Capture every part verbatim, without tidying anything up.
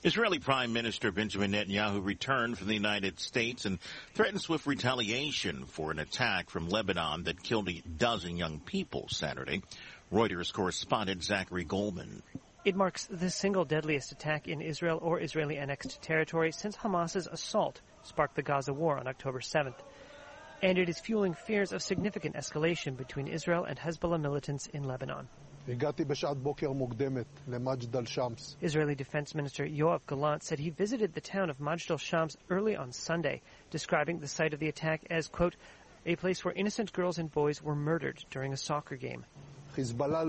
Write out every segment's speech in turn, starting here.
Israeli Prime Minister Benjamin Netanyahu returned from the United States and threatened swift retaliation for an attack from Lebanon that killed a dozen young people Saturday. Reuters correspondent Zachary Goldman. It marks the single deadliest attack in Israel or Israeli annexed territory since Hamas's assault sparked the Gaza war on October seventh. And it is fueling fears of significant escalation between Israel and Hezbollah militants in Lebanon. Israeli Defense Minister Yoav Gallant said he visited the town of Majd al-Shams early on Sunday, describing the site of the attack as, quote, a place where innocent girls and boys were murdered during a soccer game. He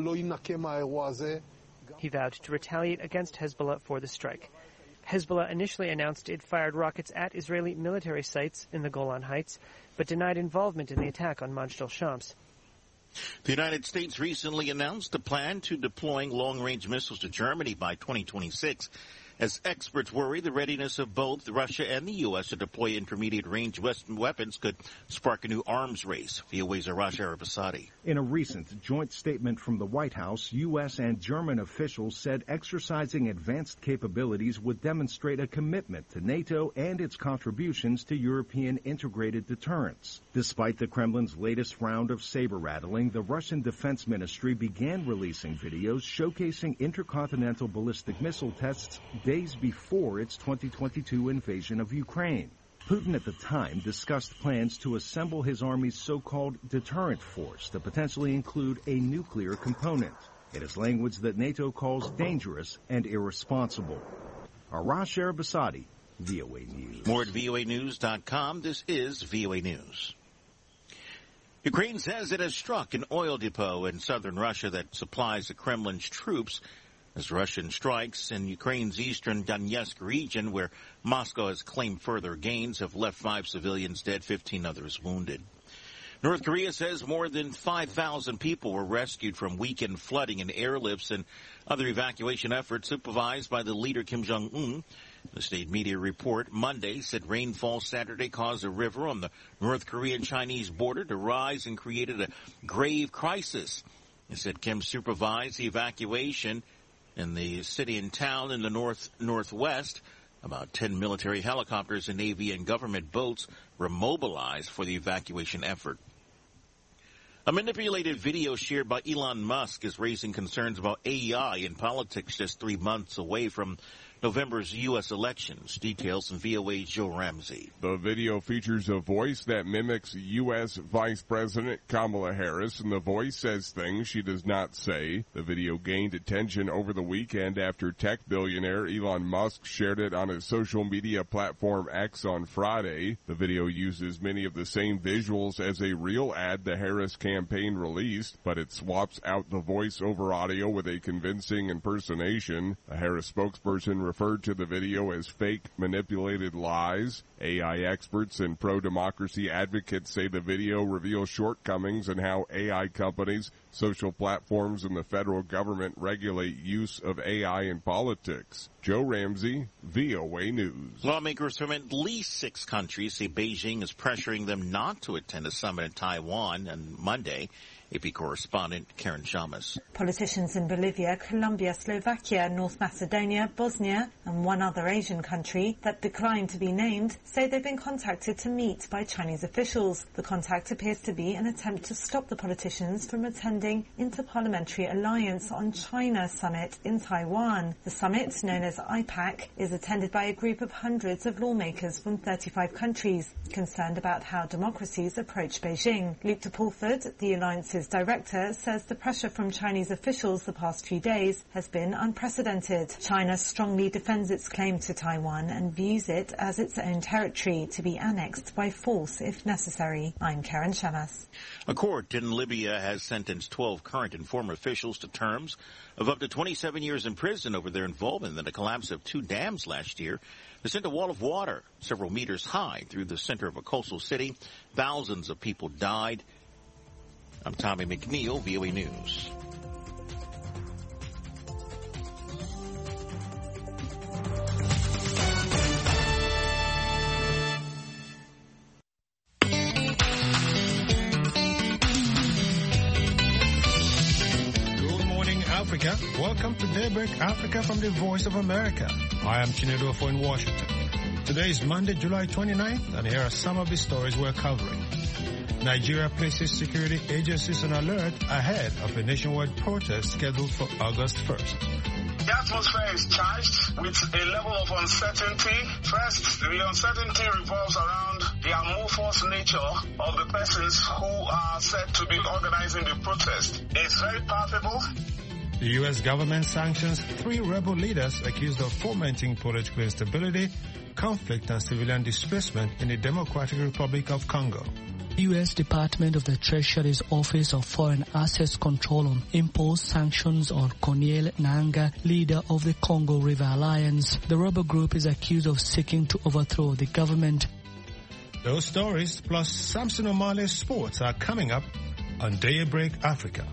vowed to retaliate against Hezbollah for the strike. Hezbollah initially announced it fired rockets at Israeli military sites in the Golan Heights, but denied involvement in the attack on Majd al-Shams. The United States recently announced a plan to deploying long-range missiles to Germany by twenty twenty-six, as experts worry the readiness of both Russia and the U S to deploy intermediate-range Western weapons could spark a new arms race. V O A's Arash Arabasadi. In a recent joint statement from the White House, U S and German officials said exercising advanced capabilities would demonstrate a commitment to NATO and its contributions to European integrated deterrence. Despite the Kremlin's latest round of saber-rattling, the Russian Defense Ministry began releasing videos showcasing intercontinental ballistic missile tests days before its twenty twenty-two invasion of Ukraine. Putin at the time discussed plans to assemble his army's so-called deterrent force to potentially include a nuclear component. It is language that NATO calls dangerous and irresponsible. Arash Arabasadi, V O A News. More at V O A news dot com. This is V O A News. Ukraine says it has struck an oil depot in southern Russia that supplies the Kremlin's troops as Russian strikes in Ukraine's eastern Donetsk region, where Moscow has claimed further gains, have left five civilians dead, fifteen others wounded. North Korea says more than five thousand people were rescued from weekend flooding and airlifts and other evacuation efforts supervised by the leader Kim Jong-un. The state media report Monday said rainfall Saturday caused a river on the North Korean-Chinese border to rise and created a grave crisis. It said Kim supervised the evacuation in the city and town in the north northwest. About ten military helicopters and Navy and government boats were mobilized for the evacuation effort. A manipulated video shared by Elon Musk is raising concerns about A I in politics just three months away from November's U S elections. Details from V O A's Joe Ramsey. The video features a voice that mimics U S Vice President Kamala Harris, and the voice says things she does not say. The video gained attention over the weekend after tech billionaire Elon Musk shared it on his social media platform X on Friday. The video uses many of the same visuals as a real ad the Harris campaign released, but it swaps out the voice over audio with a convincing impersonation. A Harris spokesperson referred to the video as fake, manipulated lies. A I experts and pro-democracy advocates say the video reveals shortcomings in how A I companies, social platforms, and the federal government regulate use of A I in politics. Joe Ramsey, V O A News. Lawmakers from at least six countries say Beijing is pressuring them not to attend a summit in Taiwan on Monday. A P correspondent Karen Shamas. Politicians in Bolivia, Colombia, Slovakia, North Macedonia, Bosnia, and one other Asian country that declined to be named say they've been contacted to meet by Chinese officials. The contact appears to be an attempt to stop the politicians from attending Interparliamentary Alliance on China summit in Taiwan. The summit, known as I PAC, is attended by a group of hundreds of lawmakers from thirty-five countries concerned about how democracies approach Beijing. Luke de Pulford, the Alliance's director, says the pressure from Chinese officials the past few days has been unprecedented. China strongly defends its claim to Taiwan and views it as its own territory to be annexed by force if necessary. I'm Karen Shamas. A court in Libya has sentenced twelve current and former officials to terms of up to twenty-seven years in prison over their involvement in the collapse of two dams last year. They sent a wall of water several meters high through the center of a coastal city. Thousands of people died. I'm Tommy McNeil, V O A News. Good morning, Africa. Welcome to Daybreak Africa from the Voice of America. I am Chinedu Ofo in Washington. Today is Monday, July twenty-ninth, and here are some of the stories we're covering. Nigeria places security agencies on alert ahead of a nationwide protest scheduled for August first. The atmosphere is charged with a level of uncertainty. First, the uncertainty revolves around the amorphous nature of the persons who are said to be organizing the protest. It's very palpable. The U S government sanctions three rebel leaders accused of fomenting political instability, conflict, and civilian displacement in the Democratic Republic of Congo. U S Department of the Treasury's Office of Foreign Assets Control imposed sanctions on Corneille Nangaa, leader of the Congo River Alliance. The rebel group is accused of seeking to overthrow the government. Those stories plus Samson Omale's sports are coming up on Daybreak Africa.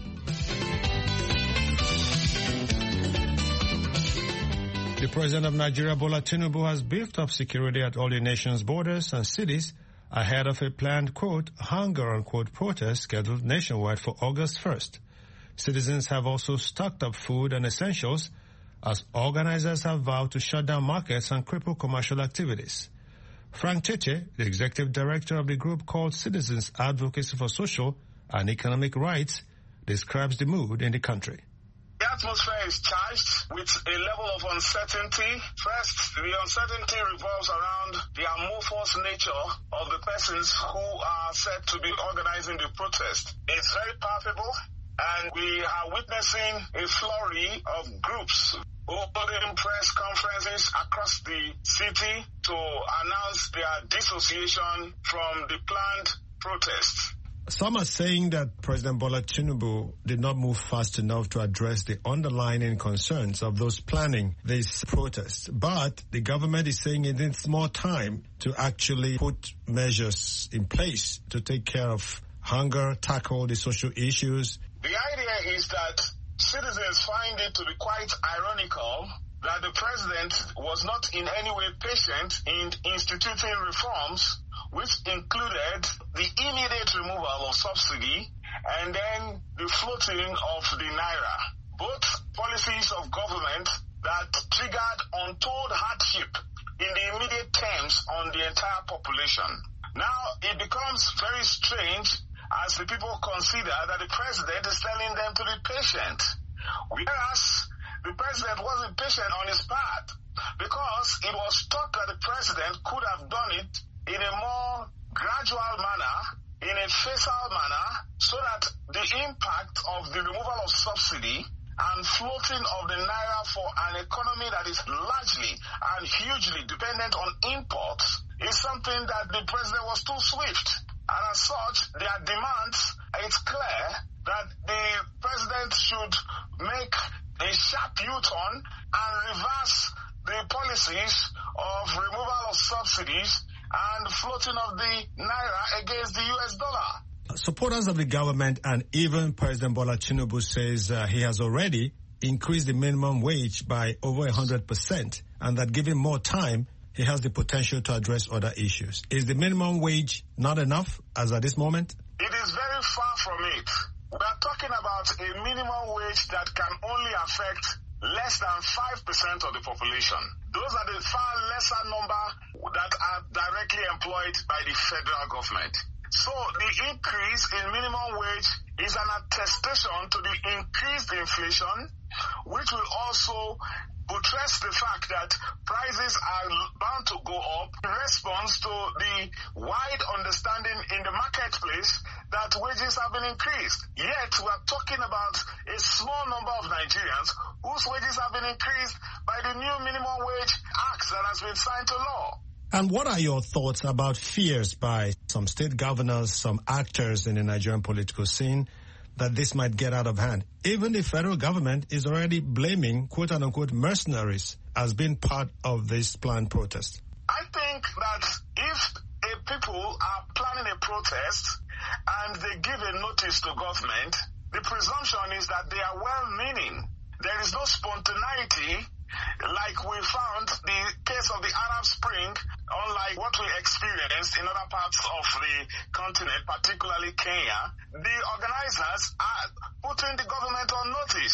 The President of Nigeria, Bola Tinubu, has beefed up security at all the nation's borders and cities ahead of a planned, quote, hunger, unquote, protest scheduled nationwide for August first. Citizens have also stocked up food and essentials as organizers have vowed to shut down markets and cripple commercial activities. Frank Cheche, the executive director of the group called Citizens Advocacy for Social and Economic Rights, describes the mood in the country. The atmosphere is charged with a level of uncertainty. First, the uncertainty revolves around the amorphous nature of the persons who are said to be organizing the protest. It's very palpable, and we are witnessing a flurry of groups holding press conferences across the city to announce their dissociation from the planned protests. Some are saying that President Bola Tinubu did not move fast enough to address the underlying concerns of those planning these protests. But the government is saying it needs more time to actually put measures in place to take care of hunger, tackle the social issues. The idea is that citizens find it to be quite ironical that the president was not in any way patient in instituting reforms which included the immediate removal of subsidy and then the floating of the naira. Both policies of government that triggered untold hardship in the immediate terms on the entire population. Now it becomes very strange as the people consider that the president is telling them to be patient, whereas the president wasn't patient on his part because it was thought that the president could have done it in a more gradual manner, in a facile manner, so that the impact of the removal of subsidy and floating of the naira for an economy that is largely and hugely dependent on imports is something that the president was too swift. And as such, their demands, it's clear that the president should make a sharp U-turn and reverse the policies of removal of subsidies and floating of the naira against the U S dollar. Supporters of the government and even President Bola Tinubu says uh, he has already increased the minimum wage by over one hundred percent and that given more time, he has the potential to address other issues. Is the minimum wage not enough as at this moment? It is very far from it. We are talking about a minimum wage that can only affect less than five percent of the population. Those are the far lesser number that are directly employed by the federal government. So the increase in minimum wage is an attestation to the increased inflation, which will also buttress the fact that prices are bound to go up in response to the wide understanding in the marketplace that wages have been increased. Yet we are talking about a small number of Nigerians whose wages have been increased by the new minimum wage act that has been signed to law. And what are your thoughts about fears by some state governors, some actors in the Nigerian political scene that this might get out of hand? Even the federal government is already blaming quote-unquote mercenaries as being part of this planned protest. I think that if a people are planning a protest and they give a notice to government, the presumption is that they are well-meaning. There is no spontaneity like we found the case of the Arab Spring, unlike what we experienced in other parts of the continent, particularly Kenya. The organizers are putting the government on notice.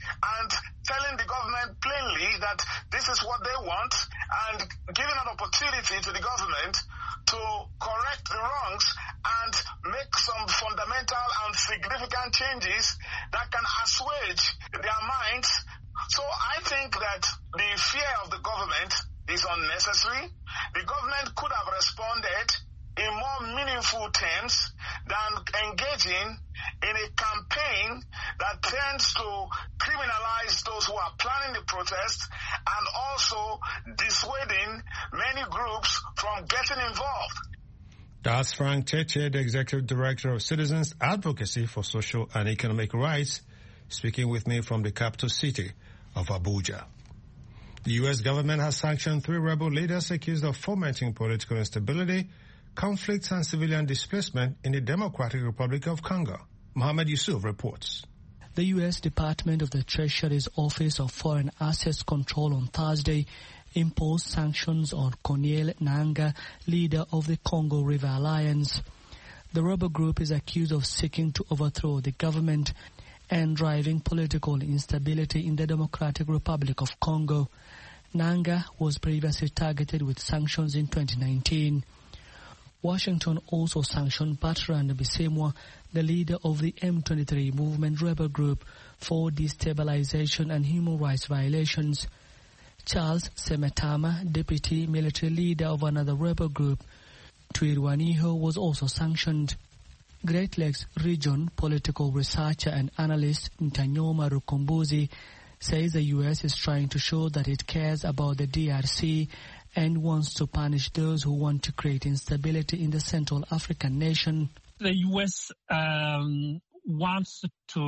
and telling the government plainly that this is what they want, and giving an opportunity to the government to correct the wrongs and make some fundamental and significant changes that can assuage their minds. So I think that the fear of the government is unnecessary. The government could have responded in more meaningful terms than engaging in a campaign that tends to criminalize those who are planning the protest and also dissuading many groups from getting involved. That's Frank Cheche, the Executive Director of Citizens Advocacy for Social and Economic Rights, speaking with me from the capital city of Abuja. The U S government has sanctioned three rebel leaders accused of fomenting political instability, conflicts and civilian displacement in the Democratic Republic of Congo. Mohammed Yusuf reports. The U S Department of the Treasury's Office of Foreign Assets Control on Thursday imposed sanctions on Corneille Nangaa, leader of the Congo River Alliance. The rebel group is accused of seeking to overthrow the government and driving political instability in the Democratic Republic of Congo. Nangaa was previously targeted with sanctions in twenty nineteen. Washington also sanctioned Bertrand Bisimwa, the leader of the M twenty-three movement rebel group, for destabilization and human rights violations. Charles Semetama, deputy military leader of another rebel group, Twirwaneho, was also sanctioned. Great Lakes Region political researcher and analyst Ntanyoma Rukombozi says the U S is trying to show that it cares about the D R C and wants to punish those who want to create instability in the Central African nation. The U S um, wants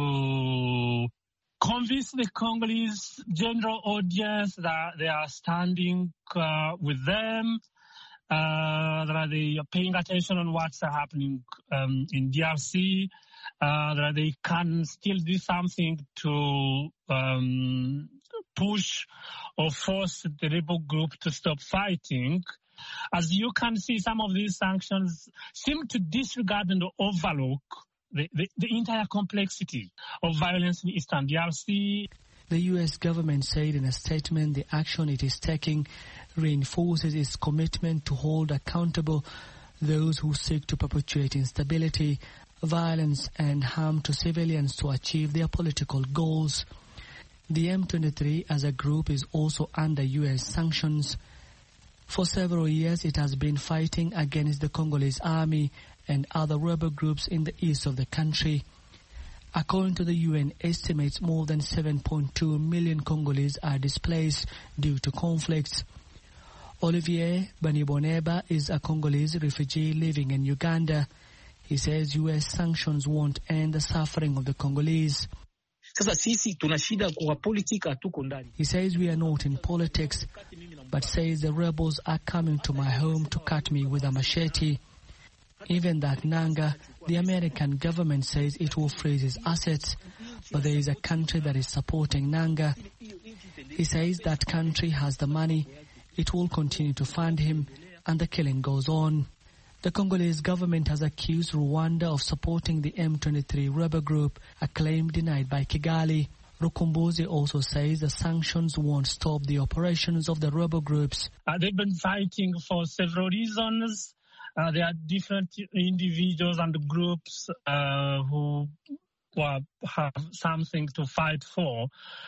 to convince the Congolese general audience that they are standing uh, with them, uh, that they are paying attention on what's happening um, in D R C, uh, that they can still do something to um, push or force the rebel group to stop fighting. As you can see, some of these sanctions seem to disregard and overlook the, the, the entire complexity of violence in Eastern D R C. The U S government said in a statement the action it is taking reinforces its commitment to hold accountable those who seek to perpetuate instability, violence and harm to civilians to achieve their political goals. The M twenty-three as a group is also under U S sanctions. For several years it has been fighting against the Congolese army and other rebel groups in the east of the country. According to the U N estimates, more than seven point two million Congolese are displaced due to conflicts. Olivier Baniboneba is a Congolese refugee living in Uganda. He says U S sanctions won't end the suffering of the Congolese. He says we are not in politics, but says the rebels are coming to my home to cut me with a machete. Even that Nangaa, the American government says it will freeze his assets, but there is a country that is supporting Nangaa. He says that country has the money, it will continue to fund him, and the killing goes on. The Congolese government has accused Rwanda of supporting the M twenty-three rebel group, a claim denied by Kigali. Rukombozi also says the sanctions won't stop the operations of the rebel groups. Uh, they've been fighting for several reasons. Uh, there are different individuals and groups uh, who well, have something to fight for.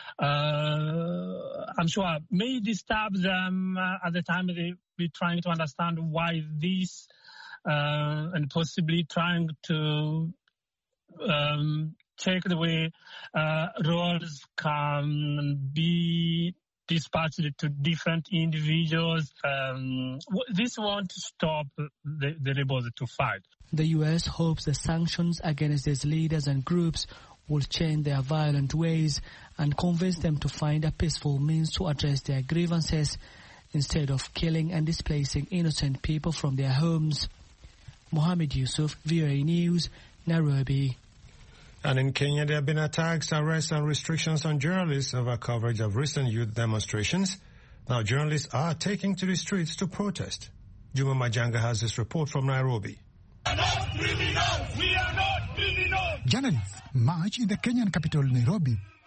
Uh, I'm sure may disturb them uh, at the time they be trying to understand why this uh, and possibly trying to um, check the way uh, roles can be dispatched to different individuals. Um, this won't stop the, the rebels to fight. The U S hopes the sanctions against its leaders and groups will change their violent ways and convince them to find a peaceful means to address their grievances instead of killing and displacing innocent people from their homes. Mohammed Yusuf, V O A News, Nairobi. And in Kenya, there have been attacks, arrests and restrictions on journalists over coverage of recent youth demonstrations. Now journalists are taking to the streets to protest. Juma Majanga has this report from Nairobi. We are not criminals. We are not criminals. Journalists march in the Kenyan capital, Nairobi,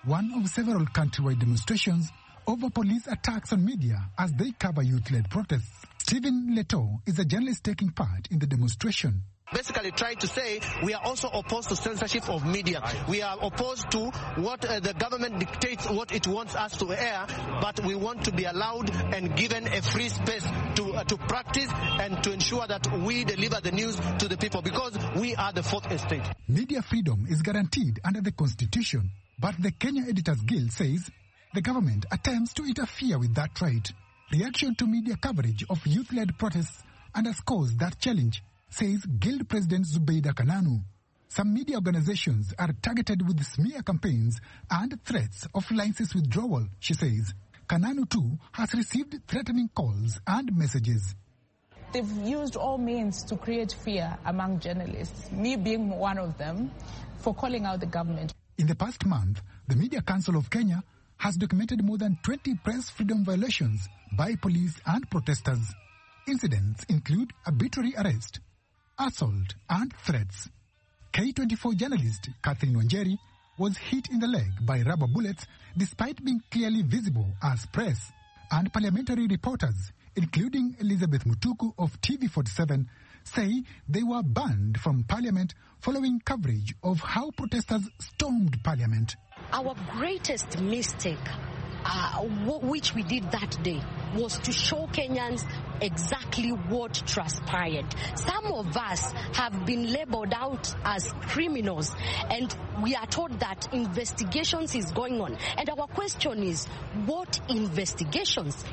one of several countrywide demonstrations over police attacks on media as they cover youth-led protests. Stephen Leto is a journalist taking part in the demonstration. Basically trying to say we are also opposed to censorship of media. We are opposed to what uh, the government dictates what it wants us to air, but we want to be allowed and given a free space to uh, to practice and to ensure that we deliver the news to the people, because we are the fourth estate. Media freedom is guaranteed under the Constitution, but the Kenya Editors Guild says the government attempts to interfere with that right. Reaction to media coverage of youth-led protests underscores that challenge, says Guild President Zubeida Kananu. Some media organizations are targeted with smear campaigns and threats of license withdrawal, she says. Kananu too has received threatening calls and messages. They've used all means to create fear among journalists, me being one of them, for calling out the government. In the past month, the Media Council of Kenya has documented more than twenty press freedom violations by police and protesters. Incidents include arbitrary arrest, assault and threats. K twenty-four journalist Catherine Wanjeri was hit in the leg by rubber bullets despite being clearly visible as press. And parliamentary reporters, including Elizabeth Mutuku of T V forty-seven, say they were banned from parliament following coverage of how protesters stormed parliament. Our greatest mistake, uh, which we did that day, was to show Kenyans exactly what transpired. Some of us have been labeled out as criminals, and we are told that investigations is going on. And our question is, what investigations?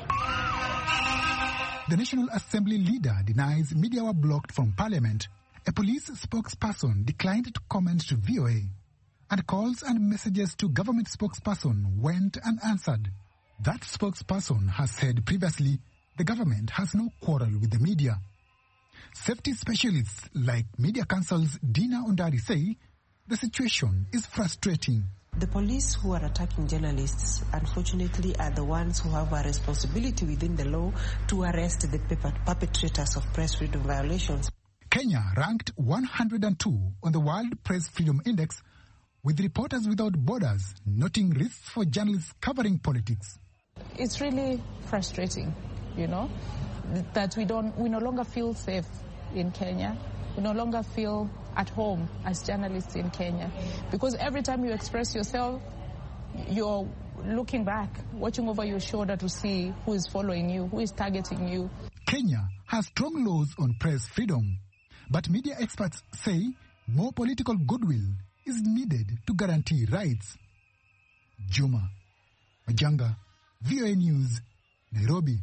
The National Assembly leader denies media were blocked from parliament. A police spokesperson declined to comment to V O A. And calls and messages to government spokesperson went unanswered. That spokesperson has said previously the government has no quarrel with the media. Safety specialists like Media Council's Dina Ondari say the situation is frustrating. The police who are attacking journalists, unfortunately, are the ones who have a responsibility within the law to arrest the perpetrators of press freedom violations. Kenya ranked one hundred two on the World Press Freedom Index, with Reporters Without Borders noting risks for journalists covering politics. It's really frustrating, you know, that we don't, we no longer feel safe in Kenya. We no longer feel at home as journalists in Kenya, because every time you express yourself, you're looking back, watching over your shoulder to see who is following you, who is targeting you. Kenya has strong laws on press freedom, but media experts say more political goodwill is needed to guarantee rights. Juma Majanga, V O A News, Nairobi.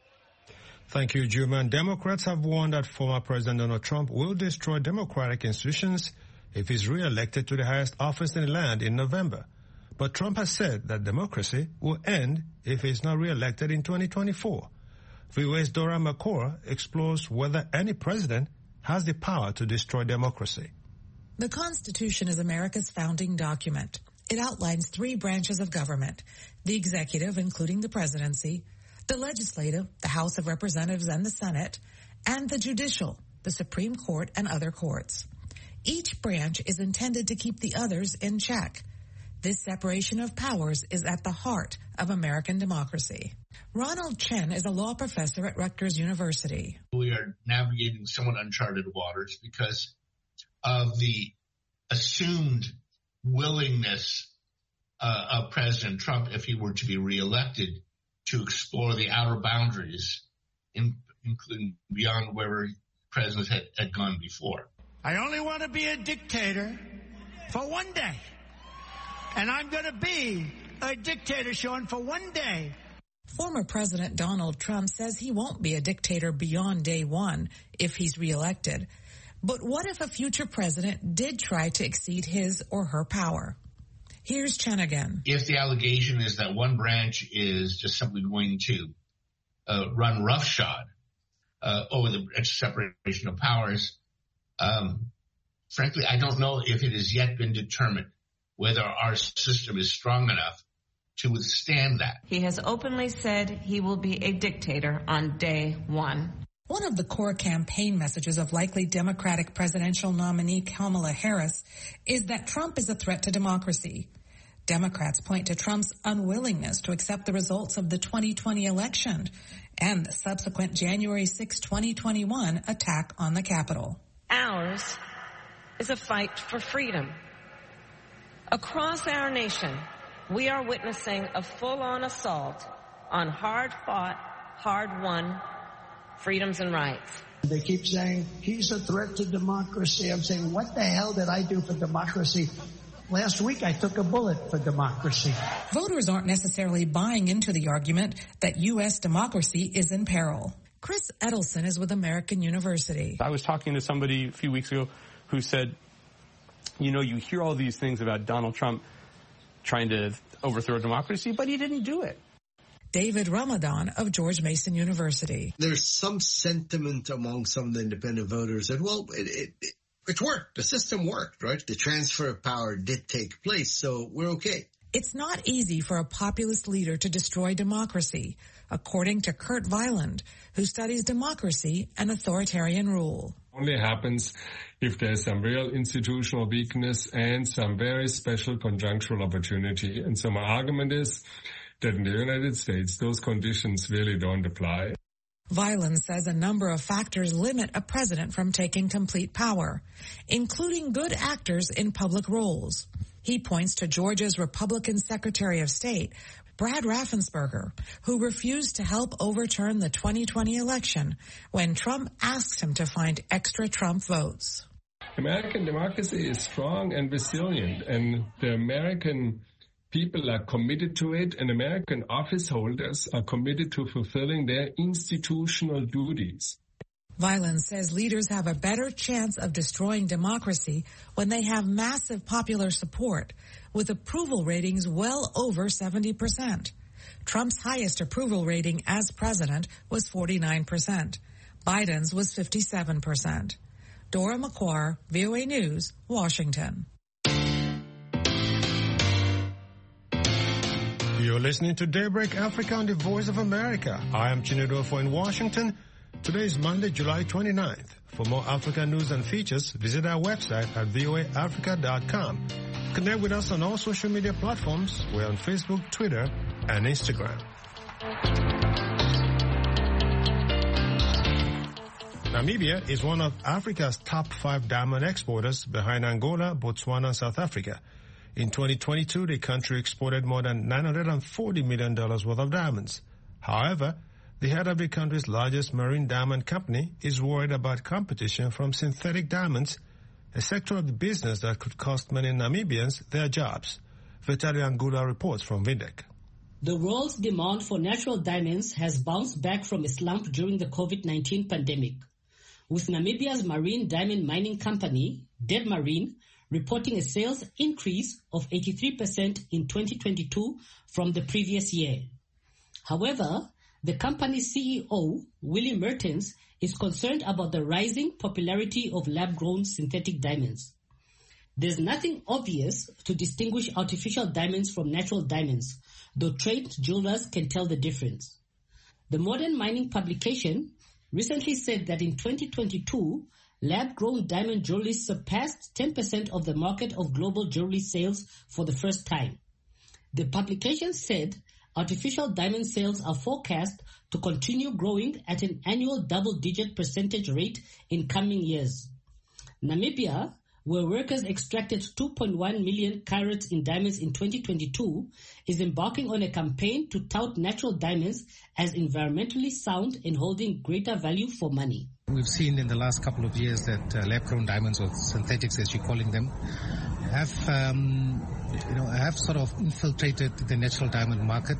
Thank you, Juma. Democrats have warned that former President Donald Trump will destroy democratic institutions if he's re-elected to the highest office in the land in November. But Trump has said that democracy will end if he's not re-elected in twenty twenty-four. V O A's Dora McCord explores whether any president has the power to destroy democracy. The Constitution is America's founding document. It outlines three branches of government: the executive, including the presidency, the legislative, the House of Representatives and the Senate, and the judicial, the Supreme Court and other courts. Each branch is intended to keep the others in check. This separation of powers is at the heart of American democracy. Ronald Chen is a law professor at Rutgers University. We are navigating somewhat uncharted waters because of the assumed willingness uh, of President Trump, if he were to be reelected, to explore the outer boundaries, in, including beyond where presidents had, had gone before. I only want to be a dictator for one day. And I'm going to be a dictator, Sean, for one day. Former President Donald Trump says he won't be a dictator beyond day one if he's reelected. But what if a future president did try to exceed his or her power? Here's Chen again. If the allegation is that one branch is just simply going to uh, run roughshod uh, over the separation of powers, um, frankly, I don't know if it has yet been determined whether our system is strong enough to withstand that. He has openly said he will be a dictator on day one. One of the core campaign messages of likely Democratic presidential nominee Kamala Harris is that Trump is a threat to democracy. Democrats point to Trump's unwillingness to accept the results of the twenty twenty election and the subsequent January sixth, twenty twenty-one attack on the Capitol. Ours is a fight for freedom. Across our nation, we are witnessing a full-on assault on hard-fought, hard-won freedoms and rights. They keep saying, he's a threat to democracy. I'm saying, what the hell did I do for democracy? Last week, I took a bullet for democracy. Voters aren't necessarily buying into the argument that U S democracy is in peril. Chris Edelson is with American University. I was talking to somebody a few weeks ago who said, you know, you hear all these things about Donald Trump trying to overthrow democracy, but he didn't do it. David Ramadan of George Mason University. There's some sentiment among some of the independent voters that, well, it, it, it, it worked. The system worked, right? The transfer of power did take place, so we're okay. It's not easy for a populist leader to destroy democracy, according to Kurt Weiland, who studies democracy and authoritarian rule. Only happens if there's some real institutional weakness and some very special conjunctural opportunity. And so my argument is that in the United States, those conditions really don't apply. Weiland says a number of factors limit a president from taking complete power, including good actors in public roles. He points to Georgia's Republican Secretary of State, Brad Raffensperger, who refused to help overturn the twenty twenty election when Trump asked him to find extra Trump votes. American democracy is strong and resilient, and the American people are committed to it, and American office holders are committed to fulfilling their institutional duties. Weiland says leaders have a better chance of destroying democracy when they have massive popular support, with approval ratings well over seventy percent. Trump's highest approval rating as president was forty-nine percent. Biden's was fifty-seven percent. Dora McQuarrie, V O A News, Washington. You're listening to Daybreak Africa on the Voice of America. I am Chinedofo in Washington. Today is Monday, July twenty-ninth. For more African news and features, visit our website at V O A Africa dot com. Connect with us on all social media platforms. We're on Facebook, Twitter, and Instagram. Namibia is one of Africa's top five diamond exporters, behind Angola, Botswana, and South Africa. In twenty twenty-two, the country exported more than nine hundred forty million dollars worth of diamonds. However, the head of the country's largest marine diamond company is worried about competition from synthetic diamonds, a sector of the business that could cost many Namibians their jobs. Vitali Angula reports from Vindek. The world's demand for natural diamonds has bounced back from a slump during the COVID nineteen pandemic, with Namibia's marine diamond mining company, Dead Marine, reporting a sales increase of eighty-three percent in twenty twenty-two from the previous year. However, the company's C E O, Willie Mertens, is concerned about the rising popularity of lab-grown synthetic diamonds. There's nothing obvious to distinguish artificial diamonds from natural diamonds, though trained jewelers can tell the difference. The Modern Mining publication recently said that in twenty twenty-two, lab-grown diamond jewelry surpassed ten percent of the market of global jewelry sales for the first time. The publication said artificial diamond sales are forecast to continue growing at an annual double-digit percentage rate in coming years. Namibia, where workers extracted two point one million carats in diamonds in twenty twenty-two, is embarking on a campaign to tout natural diamonds as environmentally sound and holding greater value for money. We've seen in the last couple of years that uh, lab-grown diamonds, or synthetics as you're calling them, have um, you know have sort of infiltrated the natural diamond market,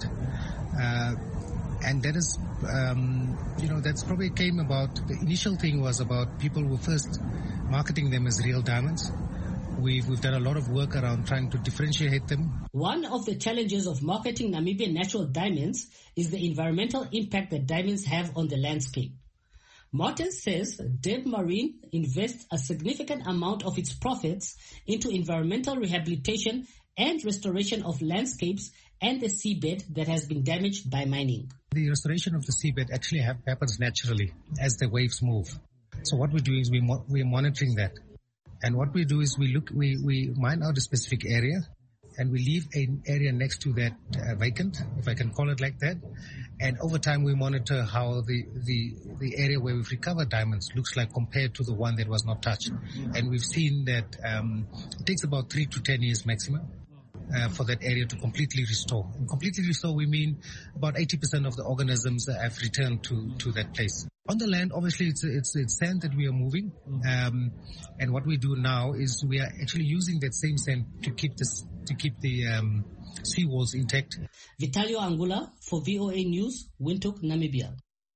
uh, and that is um, you know that's probably came about. The initial thing was about people were first marketing them as real diamonds. We've we've done a lot of work around trying to differentiate them. One of the challenges of marketing Namibian natural diamonds is the environmental impact that diamonds have on the landscape. Martin says Dead Marine invests a significant amount of its profits into environmental rehabilitation and restoration of landscapes and the seabed that has been damaged by mining. The restoration of the seabed actually have, happens naturally as the waves move. So what we do is we mo- we are monitoring that. And what we do is we look, we, we mine out a specific area, and we leave an area next to that uh, vacant, if I can call it like that. And over time, we monitor how the, the, the area where we've recovered diamonds looks like compared to the one that was not touched. And we've seen that um, it takes about three to ten years maximum uh, for that area to completely restore. And completely restore, we mean about eighty percent of the organisms have returned to, to that place. On the land, obviously, it's, it's, it's sand that we are moving. Um, and what we do now is we are actually using that same sand to keep this, to keep the um, seawalls intact. Vitalio Angula for V O A News, Windhoek, Namibia.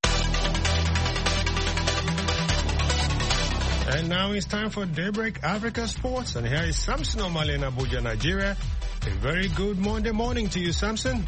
And now it's time for Daybreak Africa Sports. And here is Samson Omale in Abuja, Nigeria. A very good Monday morning to you, Samson.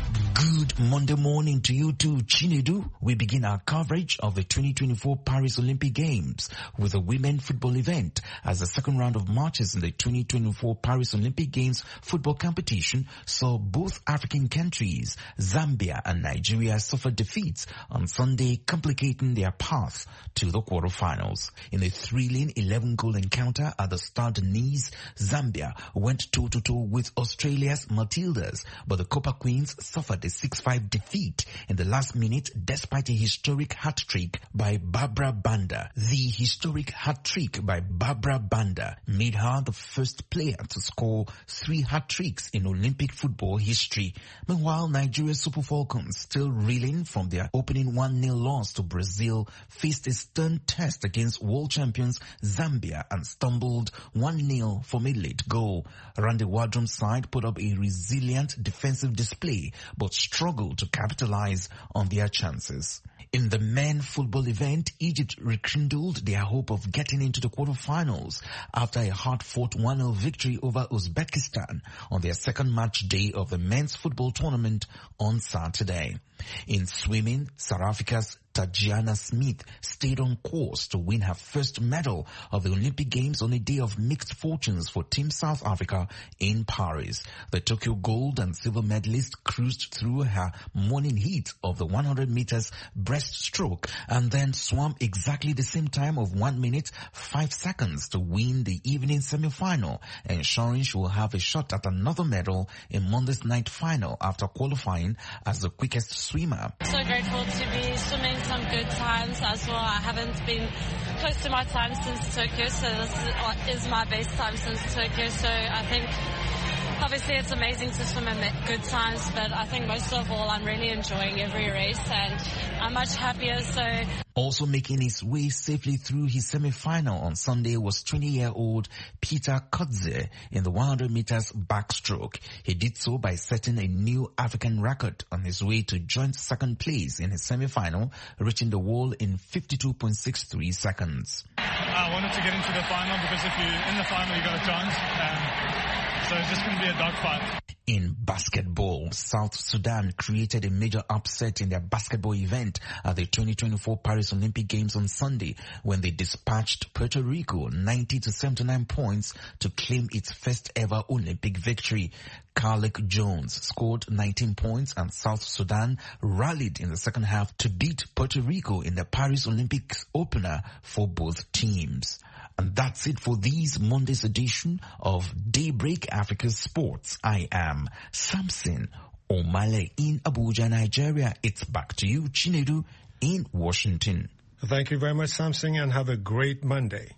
Good Monday morning to you too, Chinedu. We begin our coverage of the twenty twenty-four Paris Olympic Games with a women football event as the second round of matches in the twenty twenty-four Paris Olympic Games football competition saw both African countries, Zambia and Nigeria, suffer defeats on Sunday, complicating their path to the quarterfinals. In a thrilling eleven-goal encounter at the Stade Nice, Zambia went toe-to-toe with Australia's Matildas, but the Copa Queens suffered a six five defeat in the last minute despite a historic hat-trick by Barbara Banda. The historic hat-trick by Barbara Banda made her the first player to score three hat-tricks in Olympic football history. Meanwhile, Nigeria's Super Falcons, still reeling from their opening one nil loss to Brazil, faced a stern test against world champions Zambia and stumbled one nil from a late goal. Randy Wardrum's side put up a resilient defensive display but struggled to capitalize on their chances. In the men football event, Egypt rekindled their hope of getting into the quarterfinals after a hard-fought one nil victory over Uzbekistan on their second match day of the men's football tournament on Saturday. In swimming, South Africa's Tajana Smith stayed on course to win her first medal of the Olympic Games on a day of mixed fortunes for Team South Africa in Paris. The Tokyo gold and silver medalist cruised through her morning heat of the one hundred meters breaststroke and then swam exactly the same time of one minute, five seconds to win the evening semi-final, ensuring she will have a shot at another medal in Monday's night final after qualifying as the quickest swimmer. So grateful to be swimming some good times as well. I haven't been close to my time since Tokyo, so this is my best time since Tokyo. So I think obviously it's amazing to swim in good times, but I think most of all I'm really enjoying every race and I'm much happier. So also making his way safely through his semi-final on Sunday was twenty-year-old Peter Kotze in the one hundred meters backstroke. He did so by setting a new African record on his way to joint second place in his semi-final, reaching the wall in fifty-two point six three seconds. I wanted to get into the final because if you're in the final, you got a chance. Um, so it's just going to be a dogfight. In basketball, South Sudan created a major upset in their basketball event at the twenty twenty-four Paris Olympic Games on Sunday when they dispatched Puerto Rico ninety to seventy-nine points to claim its first ever Olympic victory. Carlick Jones scored nineteen points and South Sudan rallied in the second half to beat Puerto Rico in the Paris Olympics opener for both teams. And that's it for this Monday's edition of Daybreak Africa Sports. I am Samson Omale in Abuja, Nigeria. It's back to you, Chinedu, in Washington. Thank you very much, Samson, and have a great Monday.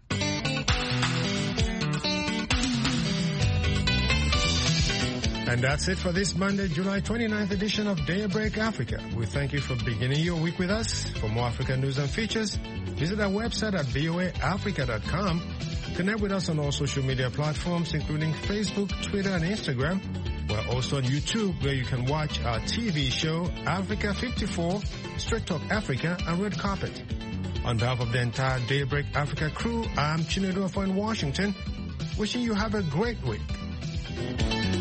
And that's it for this Monday, July twenty-ninth edition of Daybreak Africa. We thank you for beginning your week with us. For more African news and features, visit our website at v o a africa dot com. Connect with us on all social media platforms, including Facebook, Twitter, and Instagram. We're also on YouTube, where you can watch our T V show, Africa fifty-four, Straight Talk Africa, and Red Carpet. On behalf of the entire Daybreak Africa crew, I'm Chinedu in Washington, wishing you have a great week.